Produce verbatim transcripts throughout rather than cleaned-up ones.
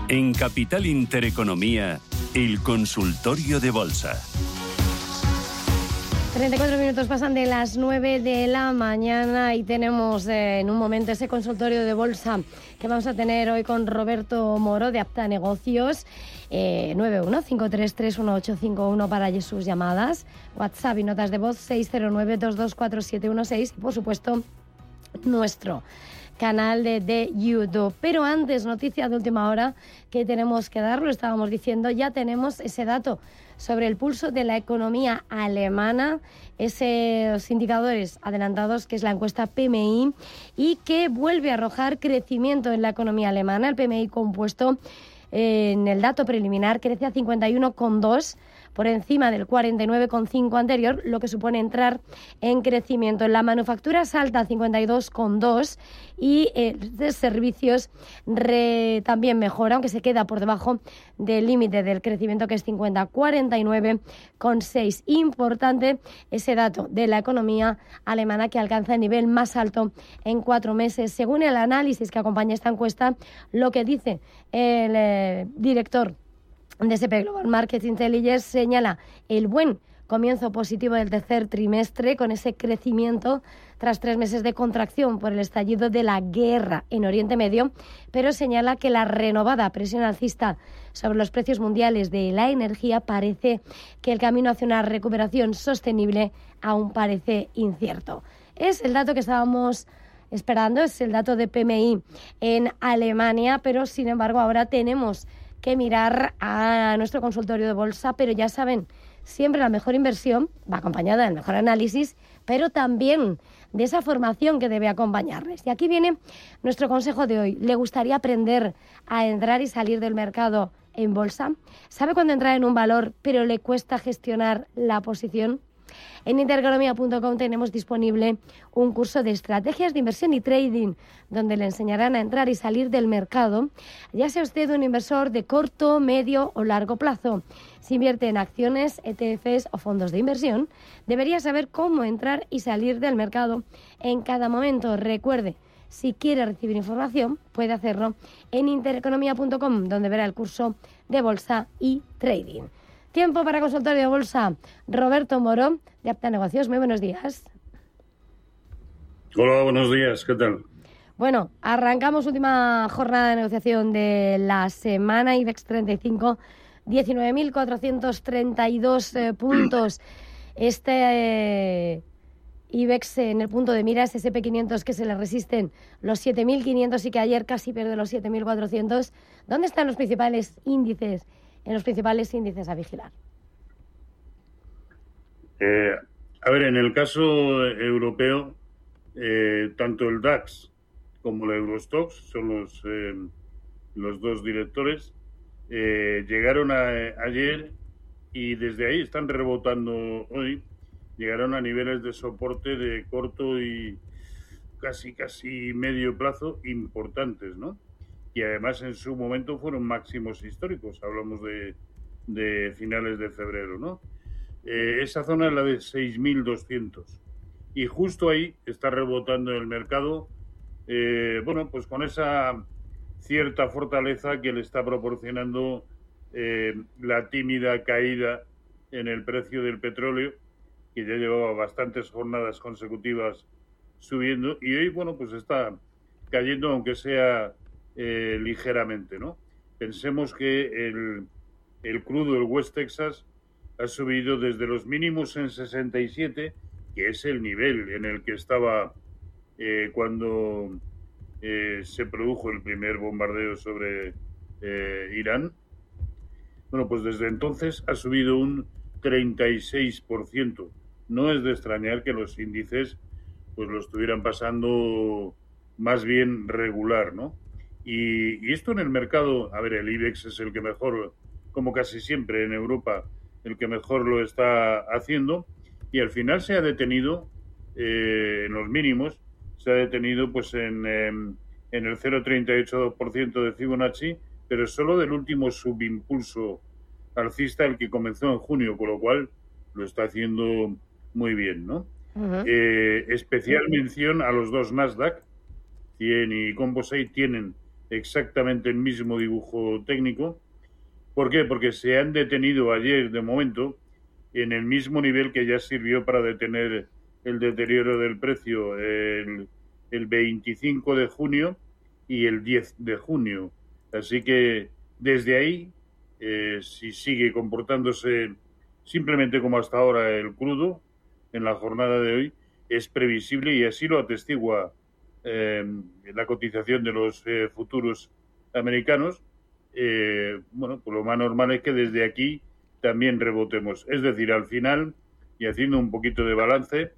En Capital Intereconomía, el consultorio de bolsa. treinta y cuatro minutos pasan de las nueve de la mañana y tenemos eh, en un momento ese consultorio de bolsa que vamos a tener hoy con Roberto Moro de Apta Negocios. Eh, nueve uno cinco tres tres uno ocho cinco uno para sus llamadas, WhatsApp y notas de voz seis cero nueve dos dos cuatro siete uno seis y por supuesto nuestro canal de, de YouTube. Pero antes, noticia de última hora que tenemos que dar, lo estábamos diciendo, ya tenemos ese dato sobre el pulso de la economía alemana, esos indicadores adelantados que es la encuesta P M I y que vuelve a arrojar crecimiento en la economía alemana. El P M I compuesto eh, en el dato preliminar crece a cincuenta y uno coma dos por encima del cuarenta y nueve coma cinco anterior, lo que supone entrar en crecimiento. En la manufactura salta a cincuenta y dos coma dos y eh, de servicios re, también mejora, aunque se queda por debajo del límite del crecimiento que es cincuenta coma cuarenta y nueve coma seis. Importante ese dato de la economía alemana que alcanza el nivel más alto en cuatro meses. Según el análisis que acompaña esta encuesta, lo que dice el eh, director de S P Global Market Intelligence señala el buen comienzo positivo del tercer trimestre con ese crecimiento tras tres meses de contracción por el estallido de la guerra en Oriente Medio, pero señala que la renovada presión alcista sobre los precios mundiales de la energía parece que el camino hacia una recuperación sostenible aún parece incierto. Es el dato que estábamos esperando, es el dato de P M I en Alemania, pero sin embargo ahora tenemos que mirar a nuestro consultorio de bolsa, pero ya saben, siempre la mejor inversión va acompañada del mejor análisis, pero también de esa formación que debe acompañarles. Y aquí viene nuestro consejo de hoy. ¿Le gustaría aprender a entrar y salir del mercado en bolsa? ¿Sabe cuándo entrar en un valor, pero le cuesta gestionar la posición? En intereconomía punto com tenemos disponible un curso de estrategias de inversión y trading, donde le enseñarán a entrar y salir del mercado, ya sea usted un inversor de corto, medio o largo plazo. Si invierte en acciones, E T Fs o fondos de inversión, debería saber cómo entrar y salir del mercado en cada momento. Recuerde, si quiere recibir información, puede hacerlo en intereconomía punto com, donde verá el curso de bolsa y trading. Tiempo para consultorio de bolsa. Roberto Moro, de Apta Negocios. Muy buenos días. Hola, buenos días. ¿Qué tal? Bueno, arrancamos última jornada de negociación de la semana. IBEX treinta y cinco, diecinueve mil cuatrocientos treinta y dos eh, puntos. Este eh, IBEX en el punto de mira es S and P quinientos que se le resisten los siete mil quinientos y que ayer casi pierde los siete mil cuatrocientos. ¿Dónde están los principales índices? En los principales índices a vigilar. Eh, a ver, en el caso europeo, eh, tanto el DAX como el Eurostoxx son los, eh, los dos directores, eh, llegaron a, ayer y desde ahí están rebotando hoy, llegaron a niveles de soporte de corto y casi, casi medio plazo importantes, ¿no? Y además en su momento fueron máximos históricos, hablamos de, de finales de febrero, ¿no? Eh, esa zona es la de seis mil doscientos y justo ahí está rebotando el mercado, eh, bueno, pues con esa cierta fortaleza que le está proporcionando eh, la tímida caída en el precio del petróleo, que ya llevaba bastantes jornadas consecutivas subiendo y hoy, bueno, pues está cayendo aunque sea Eh, ligeramente, ¿no? Pensemos que el, el crudo, el West Texas, ha subido desde los mínimos en sesenta y siete, que es el nivel en el que estaba eh, cuando eh, se produjo el primer bombardeo sobre eh, Irán. Bueno, pues desde entonces ha subido un treinta y seis por ciento. No es de extrañar que los índices pues lo estuvieran pasando más bien regular, ¿no? Y, y esto en el mercado, a ver, el IBEX es el que mejor, como casi siempre en Europa, el que mejor lo está haciendo, y al final se ha detenido eh, en los mínimos, se ha detenido pues en, eh, en el cero coma treinta y ocho por ciento de Fibonacci, pero solo del último subimpulso alcista, el que comenzó en junio, con lo cual lo está haciendo muy bien, ¿no? Uh-huh. Eh, especial mención a los dos Nasdaq, cien y Composite, tienen exactamente el mismo dibujo técnico. ¿Por qué? Porque se han detenido ayer, de momento, en el mismo nivel que ya sirvió para detener el deterioro del precio el, el veinticinco de junio y el diez de junio. Así que desde ahí, eh, si sigue comportándose simplemente como hasta ahora el crudo, en la jornada de hoy, es previsible, y así lo atestigua eh, la cotización de los eh, futuros americanos, eh, bueno, pues lo más normal es que desde aquí también rebotemos. Es decir, al final, y haciendo un poquito de balance,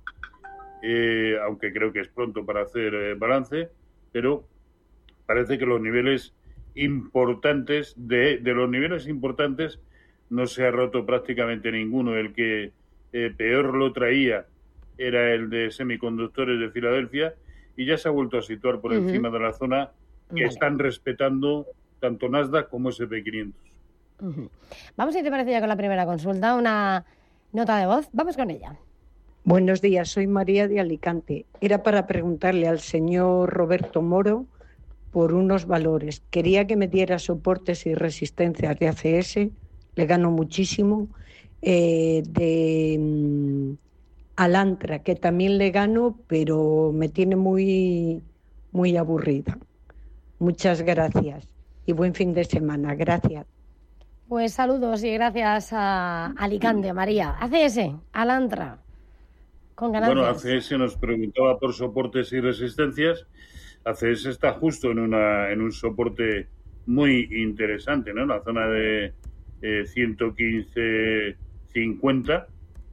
eh, aunque creo que es pronto para hacer eh, balance, pero parece que los niveles importantes, de, de los niveles importantes, no se ha roto prácticamente ninguno. El que eh, peor lo traía era el de semiconductores de Filadelfia, y ya se ha vuelto a situar por uh-huh. encima de la zona que vale. Están respetando tanto Nasdaq como ese pe quinientos. Uh-huh. Vamos, si te parece, ya con la primera consulta, una nota de voz. Vamos con ella. Buenos días, soy María de Alicante. Era para preguntarle al señor Roberto Moro por unos valores. Quería que me diera soportes y resistencias de A C S, le gano muchísimo, eh, de um, Alantra, que también le gano, pero me tiene muy, muy aburrida. Muchas gracias y buen fin de semana. Gracias. Pues saludos y gracias a Alicante, María. A C S, Alantra, con ganancias. Bueno, A C S nos preguntaba por soportes y resistencias. A C S está justo en una en un soporte muy interesante, ¿no? La zona de eh, ciento quince cincuenta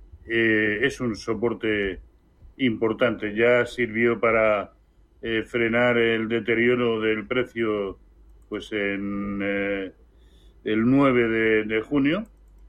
eh, es un soporte importante. Ya sirvió para eh, frenar el deterioro del precio, pues en eh, el nueve de, de junio,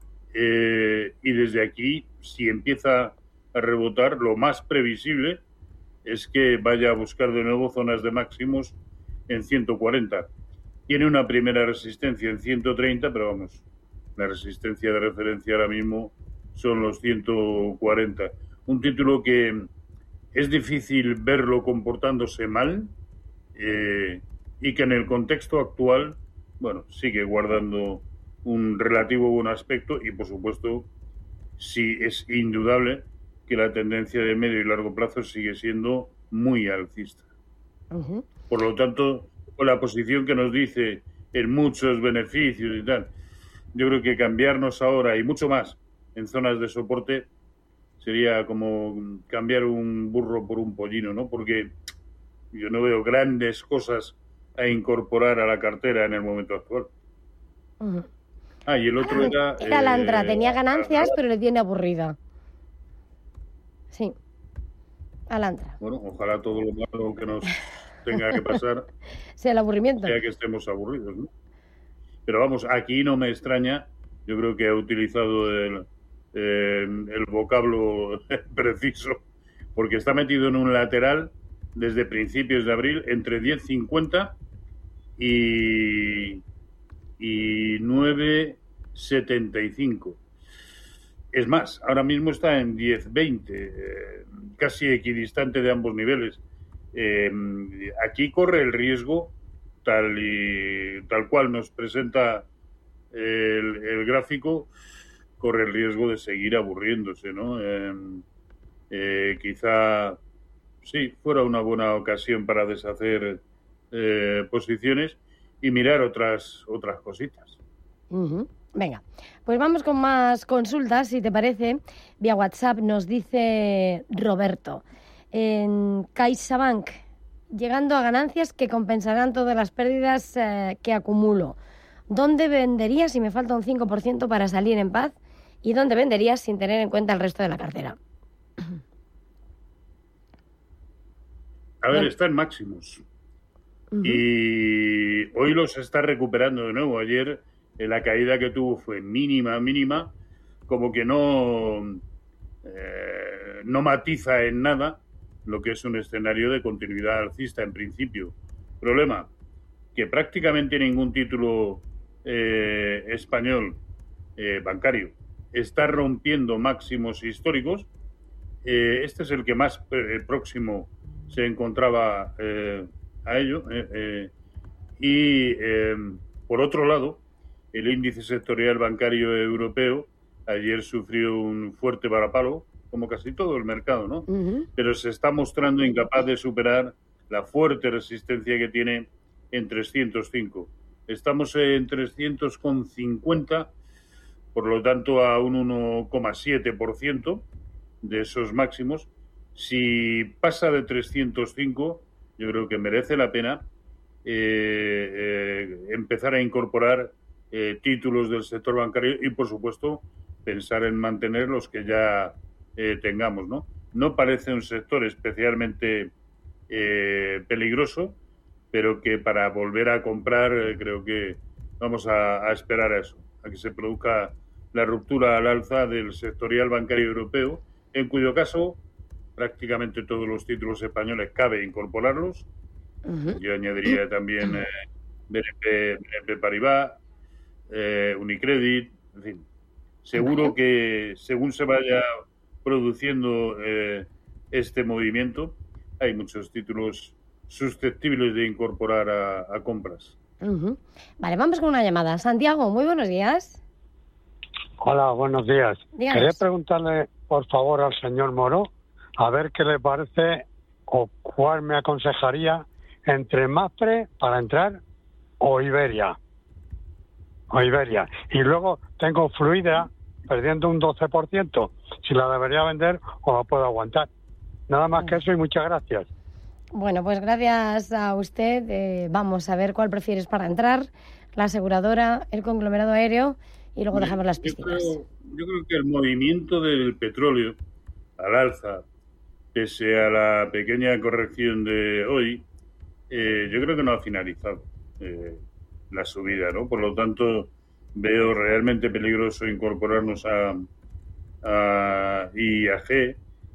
eh, y desde aquí, si empieza a rebotar, lo más previsible es que vaya a buscar de nuevo zonas de máximos en ciento cuarenta. Tiene una primera resistencia en ciento treinta, pero vamos, la resistencia de referencia ahora mismo son los ciento cuarenta. Un título que es difícil verlo comportándose mal, eh, y que en el contexto actual, bueno, sigue guardando un relativo buen aspecto, y por supuesto sí es indudable que la tendencia de medio y largo plazo sigue siendo muy alcista. Uh-huh. Por lo tanto, con la posición que nos dice en muchos beneficios y tal, yo creo que cambiarnos ahora y mucho más en zonas de soporte sería como cambiar un burro por un pollino, ¿no? Porque yo no veo grandes cosas a incorporar a la cartera en el momento actual. Uh-huh. Ah, y el otro ah, era... Era Alantra, eh, tenía ganancias, pero le tiene aburrida. Sí, Alantra. Bueno, ojalá todo lo malo que nos tenga que pasar sea el aburrimiento. Sea que estemos aburridos, ¿no? Pero vamos, aquí no me extraña, yo creo que ha utilizado el, eh, el vocablo preciso, porque está metido en un lateral desde principios de abril entre diez cincuenta y, y nueve setenta y cinco. Es más, ahora mismo está en diez veinte, eh, casi equidistante de ambos niveles. Eh, aquí corre el riesgo, tal y tal cual nos presenta el, el gráfico, corre el riesgo de seguir aburriéndose, ¿no? Eh, eh, quizá sí fuera una buena ocasión para deshacer eh, posiciones y mirar otras otras cositas. Uh-huh. Venga, pues vamos con más consultas, si te parece. Vía WhatsApp nos dice Roberto, en CaixaBank, llegando a ganancias que compensarán todas las pérdidas eh, que acumulo. ¿Dónde venderías si me falta un cinco por ciento para salir en paz? ¿Y dónde venderías sin tener en cuenta el resto de la cartera? A ver, Bien. Está en máximos. Uh-huh. Y hoy los está recuperando de nuevo. Ayer la caída que tuvo fue mínima, mínima, como que no, eh, no matiza en nada lo que es un escenario de continuidad alcista en principio. Problema, que prácticamente ningún título eh, español eh, bancario está rompiendo máximos históricos. Eh, este es el que más eh, próximo se encontraba eh, a ello, eh, eh, y, eh, por otro lado, el índice sectorial bancario europeo ayer sufrió un fuerte varapalo, como casi todo el mercado, ¿no? Uh-huh. Pero se está mostrando incapaz de superar la fuerte resistencia que tiene en trescientos cinco. Estamos en trescientos cincuenta, por lo tanto a un uno coma siete por ciento de esos máximos. Si pasa de trescientos cinco, yo creo que merece la pena eh, eh, empezar a incorporar eh, títulos del sector bancario y, por supuesto, pensar en mantener los que ya eh, tengamos, ¿no? No parece un sector especialmente eh, peligroso, pero que para volver a comprar eh, creo que vamos a, a esperar a eso, a que se produzca la ruptura al alza del sectorial bancario europeo, en cuyo caso prácticamente todos los títulos españoles cabe incorporarlos. Uh-huh. Yo añadiría también eh, B N P, B N P Paribas, eh, Unicredit, en fin. Seguro que según se vaya produciendo eh, este movimiento, hay muchos títulos susceptibles de incorporar a, a compras. Uh-huh. Vale, vamos con una llamada. Santiago, muy buenos días. Hola, buenos días. Díganos. Quería preguntarle, por favor, al señor Moro, a ver qué le parece o cuál me aconsejaría entre Mapfre para entrar o Iberia. O Iberia. Y luego tengo Fluidra perdiendo un doce por ciento. Si la debería vender o la puedo aguantar. Nada más que eso y muchas gracias. Bueno, pues gracias a usted. Eh, vamos a ver cuál prefieres para entrar. La aseguradora, el conglomerado aéreo y luego dejamos las piscinas. Yo creo, yo creo que el movimiento del petróleo al alza, pese a la pequeña corrección de hoy, eh, yo creo que no ha finalizado eh, la subida, ¿no? Por lo tanto, veo realmente peligroso incorporarnos a, a I A G,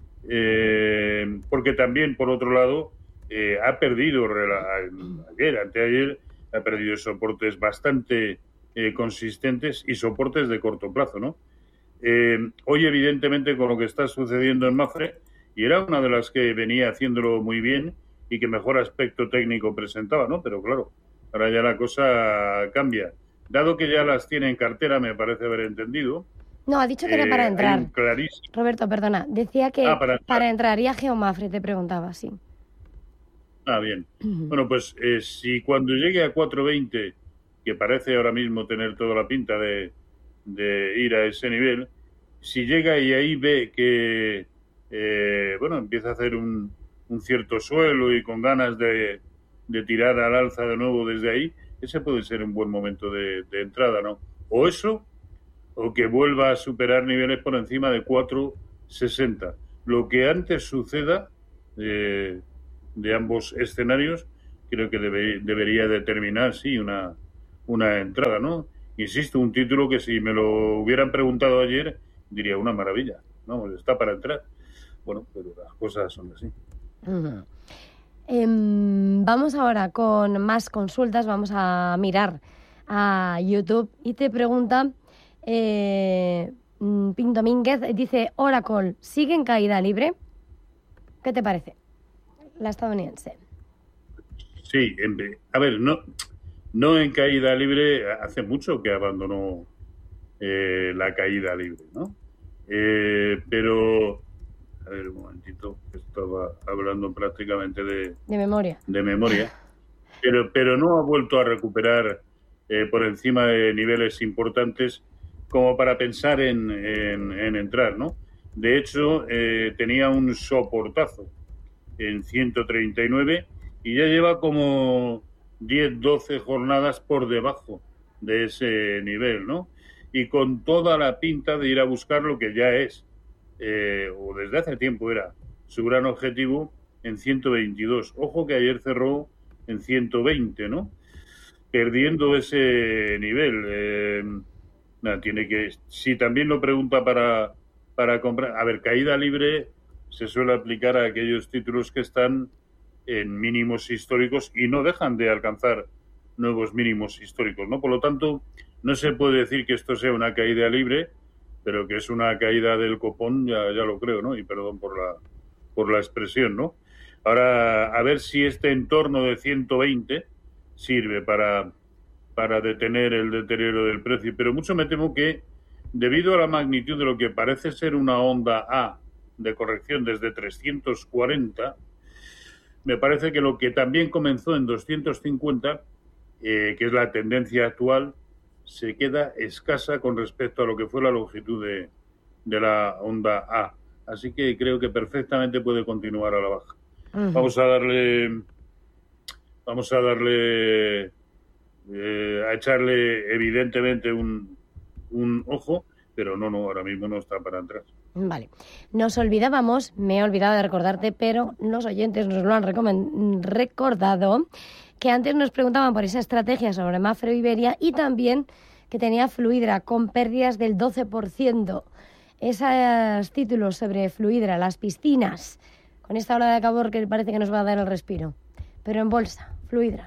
eh, porque también, por otro lado, eh, ha perdido, ayer, anteayer, ha perdido soportes bastante eh, consistentes y soportes de corto plazo, ¿no? Eh, hoy, evidentemente, con lo que está sucediendo en Mapfre, y era una de las que venía haciéndolo muy bien y que mejor aspecto técnico presentaba, ¿no? Pero claro, ahora ya la cosa cambia. Dado que ya las tiene en cartera, me parece haber entendido. No, ha dicho que era para eh, entrar. Clarísimo. Roberto, perdona. Decía que ah, para, entrar. para entrar. ¿Y a Geomafre? Te preguntaba, sí. Ah, bien. Uh-huh. Bueno, pues eh, si cuando llegue a cuatro veinte, que parece ahora mismo tener toda la pinta de, de ir a ese nivel, si llega y ahí ve que, eh, bueno, empieza a hacer un, un cierto suelo y con ganas de, de tirar al alza de nuevo desde ahí, ese puede ser un buen momento de, de entrada, ¿no? O eso, o que vuelva a superar niveles por encima de cuatro sesenta. Lo que antes suceda eh, de ambos escenarios, creo que debe, debería determinar, sí, una, una entrada, ¿no? Insisto, un título que si me lo hubieran preguntado ayer, diría una maravilla, ¿no? Está para entrar. Bueno, pero las cosas son así. Uh-huh. Eh, vamos ahora con más consultas, vamos a mirar a YouTube y te pregunta eh, Pin Domínguez, dice Oracle, ¿sigue en caída libre? ¿Qué te parece? La estadounidense. Sí, en, a ver, no, no en caída libre, hace mucho que abandonó eh, la caída libre, ¿no? Eh, pero... A ver, un momentito, estaba hablando prácticamente de... De memoria. De memoria. Pero, pero no ha vuelto a recuperar eh, por encima de niveles importantes como para pensar en, en, en entrar, ¿no? De hecho, eh, tenía un soportazo en ciento treinta y nueve y ya lleva como diez, doce jornadas por debajo de ese nivel, ¿no? Y con toda la pinta de ir a buscar lo que ya es, Eh, o desde hace tiempo era su gran objetivo en ciento veintidós. Ojo que ayer cerró en ciento veinte, ¿no? Perdiendo ese nivel. Eh, nada, tiene que... Si también lo pregunta para, para comprar... A ver, caída libre se suele aplicar a aquellos títulos que están en mínimos históricos y no dejan de alcanzar nuevos mínimos históricos, ¿no? Por lo tanto, no se puede decir que esto sea una caída libre, pero que es una caída del copón, ya, ya lo creo, ¿no? Y perdón por la por la expresión, ¿no? Ahora, a ver si este entorno de ciento veinte sirve para, para detener el deterioro del precio, pero mucho me temo que, debido a la magnitud de lo que parece ser una onda A de corrección desde trescientos cuarenta, me parece que lo que también comenzó en doscientos cincuenta, eh, que es la tendencia actual, se queda escasa con respecto a lo que fue la longitud de, de la onda A. Así que creo que perfectamente puede continuar a la baja. Uh-huh. Vamos a darle, vamos a darle, eh, a echarle evidentemente un, un ojo, pero no, no, ahora mismo no está para entrar. Vale. Nos olvidábamos, me he olvidado de recordarte, pero los oyentes nos lo han recomen- recordado, que antes nos preguntaban por esa estrategia sobre Mapfre Iberia y también que tenía Fluidra con pérdidas del doce por ciento. Esos títulos sobre Fluidra, las piscinas, con esta ola de calor que parece que nos va a dar el respiro. Pero en bolsa, Fluidra.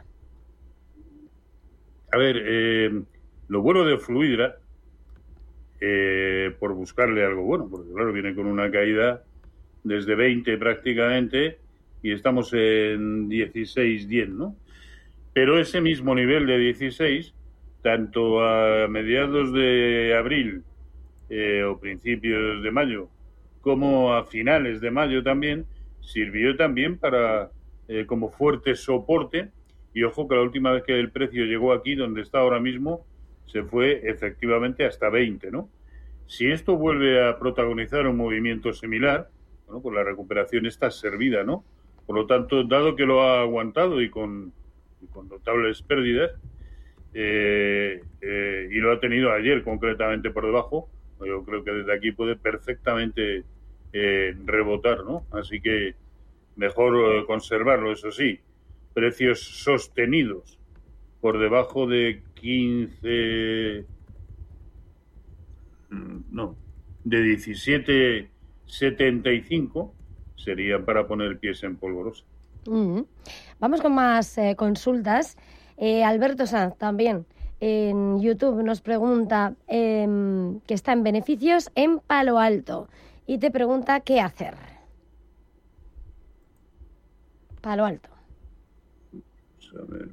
A ver, eh, lo bueno de Fluidra, eh, por buscarle algo bueno, porque claro, viene con una caída desde veinte prácticamente y estamos en dieciséis diez, ¿no? Pero ese mismo nivel de dieciséis, tanto a mediados de abril eh, o principios de mayo, como a finales de mayo también, sirvió también para eh, como fuerte soporte. Y ojo que la última vez que el precio llegó aquí, donde está ahora mismo, se fue efectivamente hasta veinte, ¿no? Si esto vuelve a protagonizar un movimiento similar, bueno, pues la recuperación está servida, ¿no? Por lo tanto, dado que lo ha aguantado y con, y con notables pérdidas, eh, eh, y lo ha tenido ayer concretamente por debajo, yo creo que desde aquí puede perfectamente eh, rebotar, ¿no? Así que mejor eh, conservarlo, eso sí. Precios sostenidos por debajo de quince, no, de diecisiete setenta y cinco serían para poner pies en polvorosa. Mm-hmm. Vamos con más eh, consultas. Eh, Alberto Sanz también en YouTube nos pregunta eh, que está en beneficios en Palo Alto y te pregunta qué hacer. Palo Alto. A ver.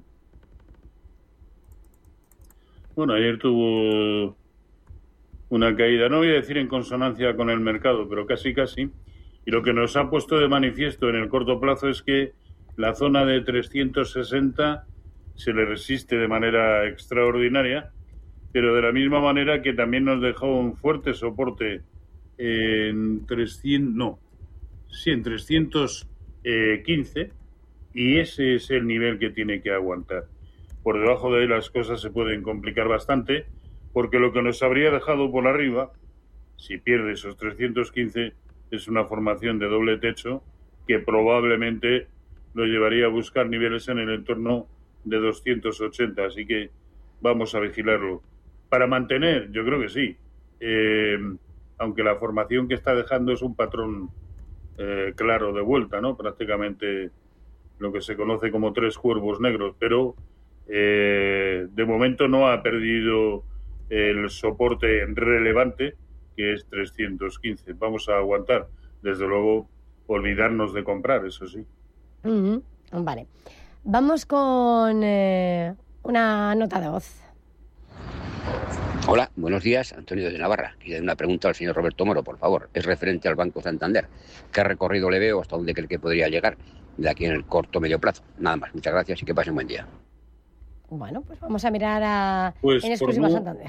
Bueno, ayer tuvo una caída, no voy a decir en consonancia con el mercado, pero casi casi, y lo que nos ha puesto de manifiesto en el corto plazo es que la zona de trescientos sesenta se le resiste de manera extraordinaria, pero de la misma manera que también nos dejó un fuerte soporte en trescientos, no, sí, en trescientos quince, y ese es el nivel que tiene que aguantar. Por debajo de ahí las cosas se pueden complicar bastante, porque lo que nos habría dejado por arriba, si pierde esos trescientos quince, es una formación de doble techo que probablemente lo llevaría a buscar niveles en el entorno de doscientos ochenta, así que vamos a vigilarlo. Para mantener, yo creo que sí, eh, aunque la formación que está dejando es un patrón eh, claro de vuelta, ¿no? Prácticamente lo que se conoce como tres cuervos negros, pero eh, de momento no ha perdido el soporte relevante, que es trescientos quince. Vamos a aguantar, desde luego, olvidarnos de comprar, eso sí. Mm-hmm. Vale. Vamos con eh, una nota de voz. Hola, buenos días, Antonio de Navarra. Quería una pregunta al señor Roberto Moro, por favor. Es referente al Banco Santander. ¿Qué recorrido le veo? ¿Hasta dónde cree que podría llegar de aquí en el corto medio plazo? Nada más, muchas gracias y que pasen buen día. Bueno, pues vamos a mirar a pues en exclusiva no... Santander.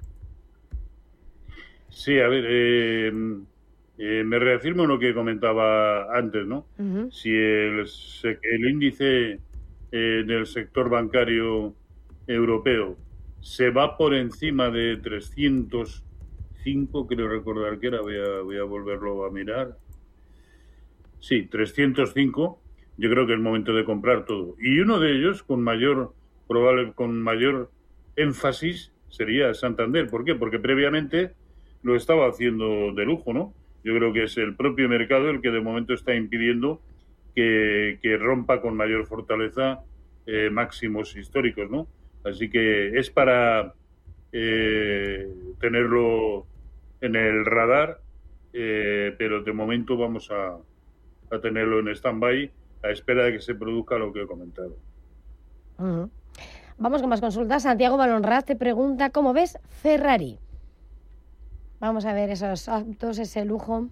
Sí, a ver, eh, eh, me reafirmo en lo que comentaba antes, ¿no? Uh-huh. Si el, el índice eh, del sector bancario europeo se va por encima de trescientos cinco, creo recordar que era, voy a, voy a volverlo a mirar. Sí, trescientos cinco, yo creo que es momento de comprar todo. Y uno de ellos, con mayor probable, con mayor énfasis, sería Santander. ¿Por qué? Porque previamente lo estaba haciendo de lujo, ¿no? Yo creo que es el propio mercado el que de momento está impidiendo que, que rompa con mayor fortaleza eh, máximos históricos, ¿no? Así que es para eh, tenerlo en el radar, eh, pero de momento vamos a, a tenerlo en stand-by a espera de que se produzca lo que he comentado. Uh-huh. Vamos con más consultas. Santiago Balonraz te pregunta, ¿cómo ves Ferrari? Vamos a ver esos autos, ese lujo.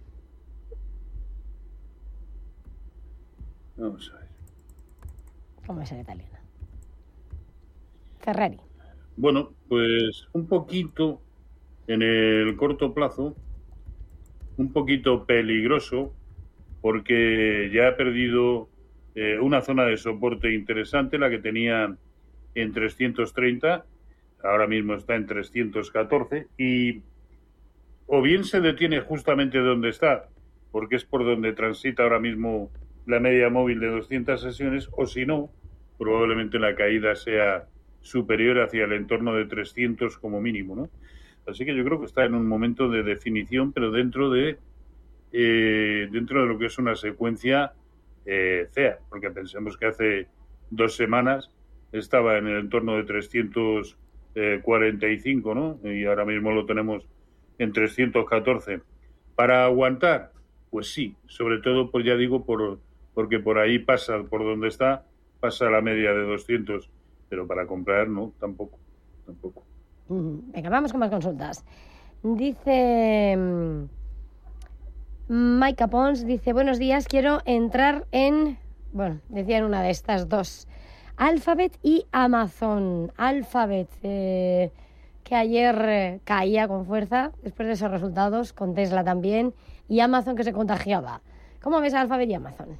Vamos a ver. ¿Cómo es en italiano? Ferrari. Bueno, pues un poquito en el corto plazo, un poquito peligroso, porque ya ha perdido eh, una zona de soporte interesante, la que tenía en trescientos treinta, ahora mismo está en trescientos catorce, y o bien se detiene justamente donde está, porque es por donde transita ahora mismo la media móvil de doscientas sesiones, o si no, probablemente la caída sea superior hacia el entorno de trescientos como mínimo, ¿no? Así que yo creo que está en un momento de definición, pero dentro de eh, dentro de lo que es una secuencia eh, C E A, porque pensemos que hace dos semanas estaba en el entorno de trescientos cuarenta y cinco, ¿no? Y ahora mismo lo tenemos en trescientos catorce. ¿Para aguantar? Pues sí, sobre todo, pues ya digo, por porque por ahí pasa, por donde está, pasa la media de doscientos, pero para comprar no, tampoco, tampoco. Venga, vamos con más consultas. Dice Maika Pons, dice, buenos días, quiero entrar en, bueno, decía en una de estas dos, Alphabet y Amazon. Alphabet, eh, que ayer eh, caía con fuerza después de esos resultados, con Tesla también, y Amazon que se contagiaba. ¿Cómo ves a Alphabet y Amazon?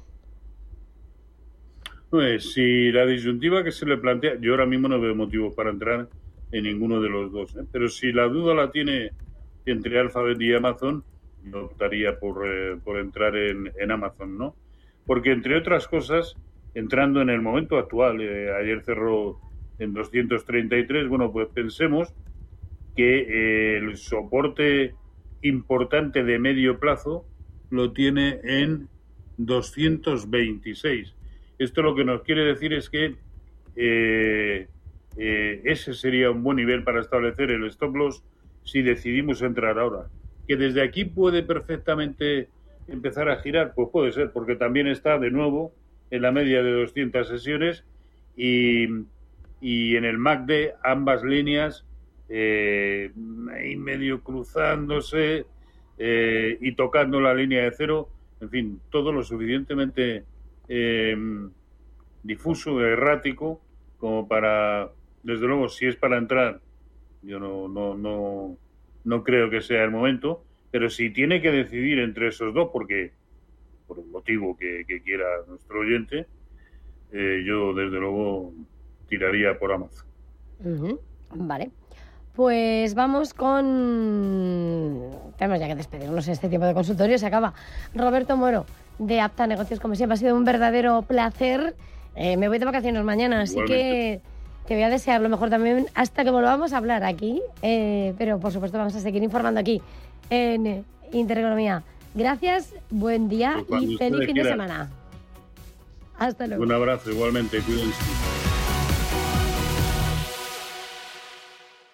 Pues si la disyuntiva que se le plantea, yo ahora mismo no veo motivos para entrar en ninguno de los dos, ¿eh? Pero si la duda la tiene entre Alphabet y Amazon, yo optaría por, eh, por entrar en, en Amazon, ¿no? Porque entre otras cosas, entrando en el momento actual, eh, ayer cerró en doscientos treinta y tres, bueno, pues pensemos que eh, el soporte importante de medio plazo lo tiene en doscientos veintiséis. Esto lo que nos quiere decir es que eh, eh, ese sería un buen nivel para establecer el stop loss si decidimos entrar ahora. Que desde aquí puede perfectamente empezar a girar, pues puede ser, porque también está de nuevo en la media de doscientas sesiones y, y en el M A C D ambas líneas eh, ahí medio cruzándose eh, y tocando la línea de cero, en fin, todo lo suficientemente eh, difuso, errático, como para, desde luego, si es para entrar, yo no, no, no, no creo que sea el momento, pero si tiene que decidir entre esos dos, porque por el motivo que, que quiera nuestro oyente, eh, yo desde luego tiraría por Amazon. Uh-huh. Vale. Pues vamos con... Tenemos ya que despedirnos, este tiempo de consultorio se acaba. Roberto Moro, de Apta Negocios, como siempre, ha sido un verdadero placer. Eh, me voy de vacaciones mañana, así que te voy a desear lo mejor también hasta que volvamos a hablar aquí. Eh, pero, por supuesto, vamos a seguir informando aquí en Intereconomía. Gracias, buen día pues y feliz fin quieran. de semana. Hasta luego. Un abrazo, igualmente, cuídense.